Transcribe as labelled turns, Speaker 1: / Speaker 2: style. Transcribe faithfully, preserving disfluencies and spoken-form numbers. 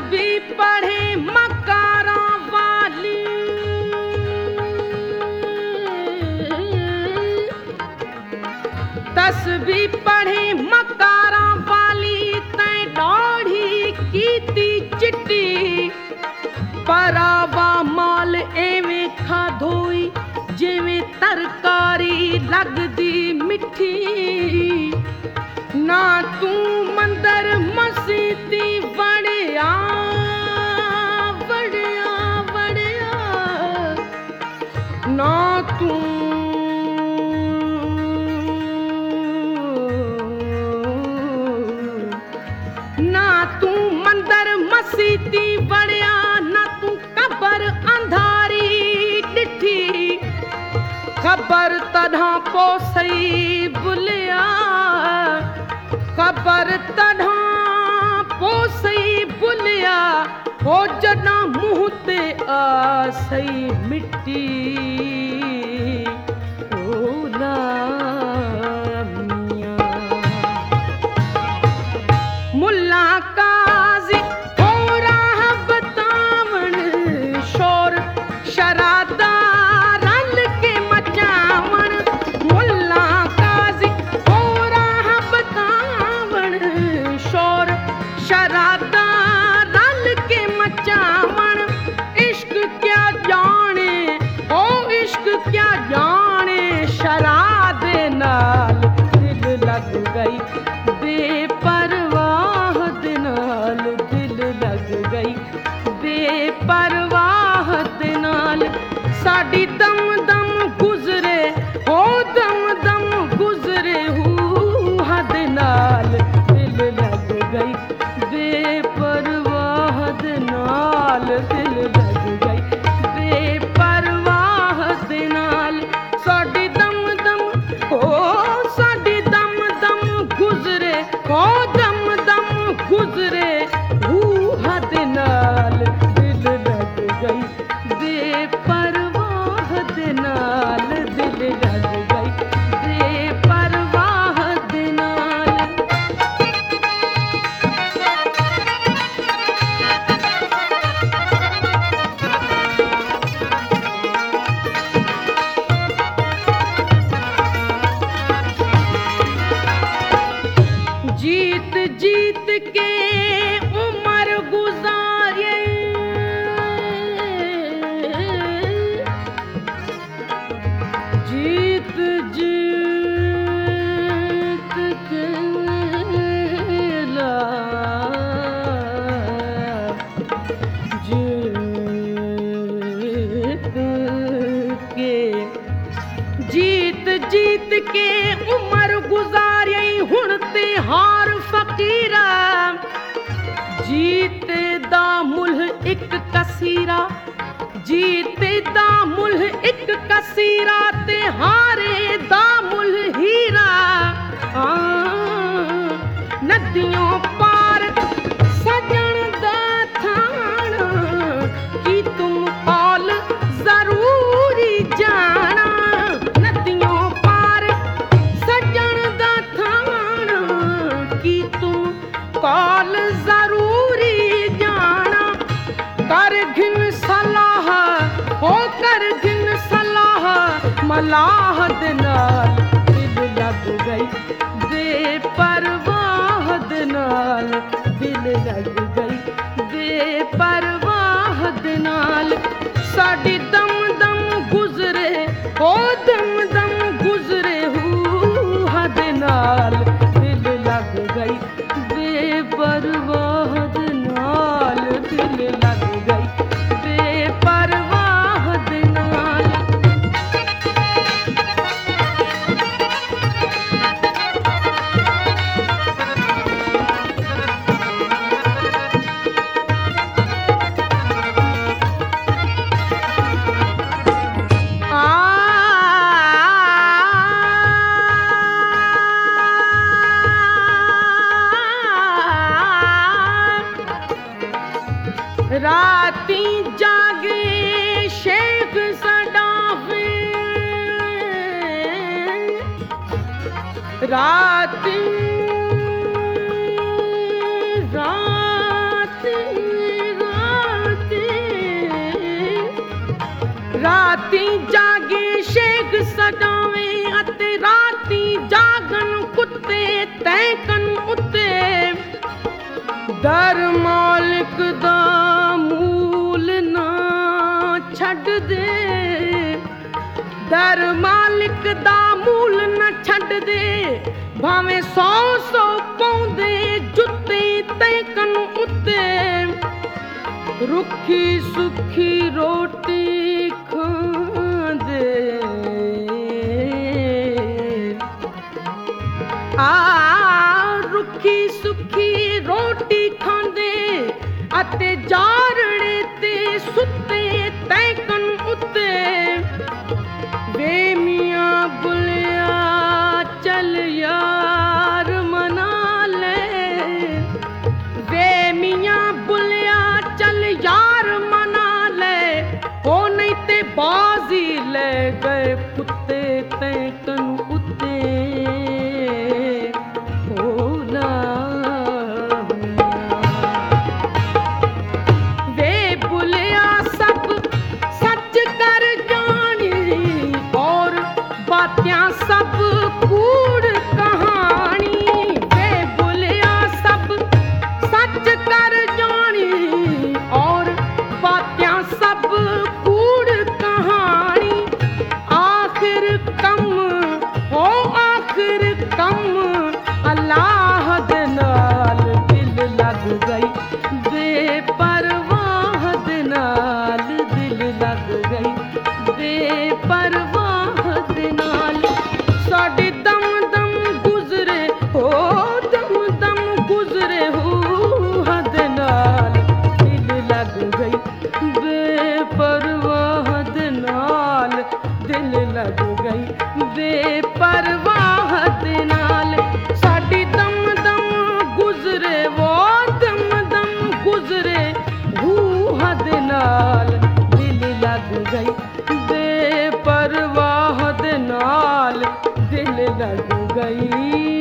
Speaker 1: तस्बीह पढ़े मकारा वाली, तस्बीह पढ़े मकारा वाली, तैं दाढ़ी कीती चिट्टी, परावा माल एवें खाधोई जिवें तरकारी लगदी मिठी। ना तू मंदर मसीती वड़िया वड़िया वड़िया, ना तू ना तू मंदर मसीती वड़िया, ना तू कबर अंधारी डिठी, खबर तढ़ा पोसई बुलिया, खबर तढ़ा पोसई बुलिया, हो जॾा मुंह ते आसई मिट्टी। ओ लामिया मुल्ला काज़ी हो राह बतावण, शोर शरादा रल के मचावण, मुल्ला काज़ी हो राह बतावण, शोर शरादा रल के मचावण। इश्क क्या जाने ओ इश्क क्या जाने, शराब नाल दिल लग गई बेपरवाह दे नाल, दिल लग गई बेपरवाह दे नाल। साडी दम दम गुजरे हो दम दम गुजरे हू हद नाल, दिल लग गई बेपरवाह दे नाल, दिल लग गई बेपरवाह दे नाल। साडी दम दम हो साडी दम दम गुजरे हो दम दम गुजरे हू हद नाल, दिल लग गई बेपरवाह दे नाल, दिल लग गई बेपरवाह दे नाल। जीत जीत के उम्र गुजारे, जीत जीत के ला जीत के जीत जीत के उम्र गुजारे, हुण ते हार फकीरा, जीते दा मुल्ह एक कसीरा, जीते दा मुल्ह एक कसीरा, ते हारे दा मुल्ह हीरा। नदियों पार सजन दा थाना, कि तुम कौल जरूरी जाना, नदियों पार सजन दा थाना, कि तुम कौल जरूरी जाना। कर घिन सलाह हो कर घिन सलाह, मलाह दे नाल दिल लग गई बेपरवाह दे नाल, दिल लग गई बेपरवाह दे नाल। साडी दम दम गुजरे हो दम दम गुजरे हू हद नाल, दिल लग गई बेपरवाह दे नाल, दिल लग गई बेपरवाह दे नाल। राती जागे शेख सडावे, राती राती ਰਾਤੀ ਜਾਗੇ ਸ਼ੇਖ ਸਜਾਵੇਂ ਅਤੇ ਰਾਤੀ ਜਾਗਣ ਕੁੱਤੇ ਤੈਕਨ ਉੱਤੇ ਦਰ ਮਾਲਿਕ ਦਾ ਮੂਲ ਨਾ ਛੱਡ ਦੇ ਦਰ ਮਾਲਿਕ ਦਾ ਮੂਲ ਨਾ ਛੱਡ ਦੇ ਭਾਵੇਂ ਸੌ ਸੌ ਪਾਉਂਦੇ ਜੁੱਤੇ ਤੈਕਨ ਉੱਤੇ ਰੁੱਖੀ ਸੁੱਖੀ ਰੋਟੀ ਖਾਂਦੇ ਆ ਰੁੱਖੀ ਸੁੱਖੀ ਰੋਟੀ ਖਾਂਦੇ ਅਤੇ ਜਾਰੜੇ ਤੇ ਸੁੱਤੇ ਤੈਕਨ ਉੱਤੇ ਵੇ ਮੀਆਂ ਬੁਲਿਆ ਚੱਲ ਯਾਰ ਮਨਾ ਲੈ ਵੇ ਮੀਆਂ ਬੁਲਿਆ ਚੱਲ ਯਾਰ ਮਨਾ ਲੈ ਹੋ ਨਹੀਂ ਤੇ ਬਾਜ਼ੀ ਲੈ ਗਏ ਕੁੱਤੇ ਤੈਕਨ ਉੱਤੇ ਹੋ ਨਾ ਵੇ ਬੁਲਿਆ ਸਭ ਸੱਚ ਕਰ ਜਾਣੀ ਔਰ ਬਾਤਿਆਂ ਸਭ ਕੂੜ ਕਹਾਣੀ ਵੇ ਬੁਲਿਆ ਸਭ ਸੱਚ ਕਰ ਜਾਣੀ ਔਰ ਬਾਤਿਆਂ ਸਭ ਕੂੜ ਕਹਾਣੀ ਆਖਿਰ ਕੰਮ ਹੋ ਆਖਿਰ ਕੰਮ ਅੱਲਾਹ ਦੇ ਨਾਲ ਦਿਲ ਲੱਗ ਗਈ ਬੇਪਰਵਾਹ ਦੇ ਨਾਲ ਦਿਲ ਲੱਗ ਗਈ ਬੇਪਰਵਾਹ ਦੇ ਨਾਲ ਸਾਡੇ ਦਮ ਦਮ ਗੁਜ਼ਰੇ ਹੋ ਦਮ ਦਮ ਗੁਜ਼ਰੇ ਹੋ ਹੱਦ ਨਾਲ ਦਿਲ ਲੱਗ ਗਈ ਬੇਪਰਵਾਹ ਦੇ ਨਾਲ ਦਿਲ ਲੱਗ ਗਈ ਬੇਪਰਵਾਹ ਦੇ ਨਾਲ ਸਾਡੀ ਦਮ ਦਮ ਗੁਜ਼ਰੇ ਵੋ ਦਮ ਦਮ ਗੁਜ਼ਰੇ ਹੂਹ ਦੇ ਨਾਲ ਦਿਲ ਲੱਗ ਗਈ ਬੇਪਰਵਾਹ ਦੇ ਨਾਲ ਦਿਲ ਲੱਗ ਗਈ।